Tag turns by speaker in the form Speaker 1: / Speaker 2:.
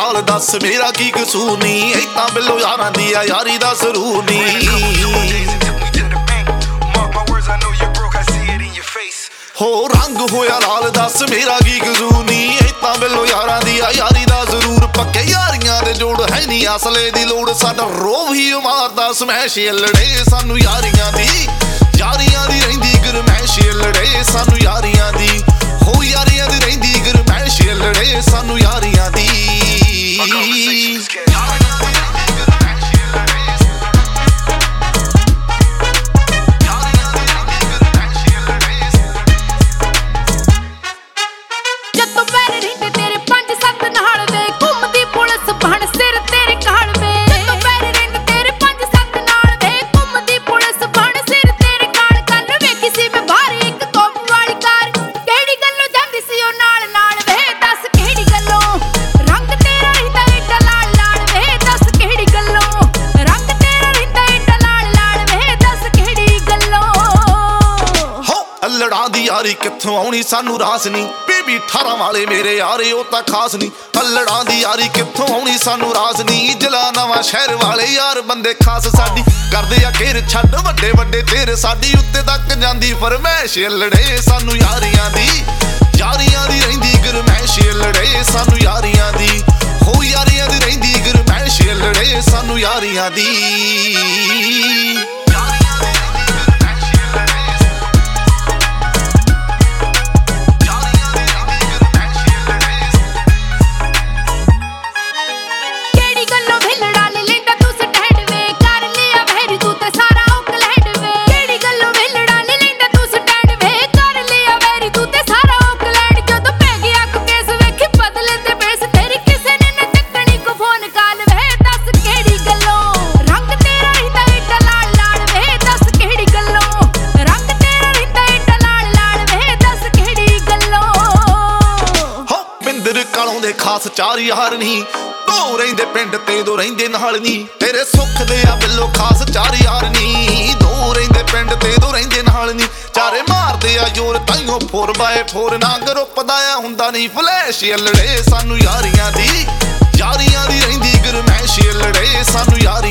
Speaker 1: ਲਾਲ दस मेरा की कसूर नी इतां बिलो यारां दी आ यारी दा जरूर नी हो रंग होया लाल दस मेरा की कसूर नी इतां बिलो यारां दी आ यारी दा जरूर पक्के यारियां दे जोड़ है नी असले दी लोड़ साडा रोह ही मारदा समैश लड़े सानू यारियां दी रहिंदी गरमैश लड़े सानू यारियां दी हो यारियां दी रहिंदी गरमैश लड़े सानू यारियां दी यारी कित्थों आउणी सानू रास नी बेबी 18 वाले मेरे यारे ओ तां खास नी अल्लड़ां दी यारी कित्थों आउणी सानू रास नी जिला नवां शहर वाले यार बंदे खास साडी करदे आ घेर छड्ड वड्डे वड्डे तेर साडी उत्ते तक जांदी फरमैश लड़े सानू यारियां दी रहिंदी गरमैश लड़े सानू यारियां दी हो यारियां दी रहिंदी गरमैश लड़े सानू यारियां दी खास चार यार नी दो रहिंदे पिंड ते दो रहिंदे नाल नी तेरे सुख दे आ बिलो खास चार यार नी दो रहिंदे पिंड ते दो रहिंदे नाल नी चारे मारदे आ जोर ताइयों 4x4 ना ग्रुप दा आ हुंदा नी फ्लैश लड़े सानू यारियां दी रहिंदी गरमैश लड़े सानू यार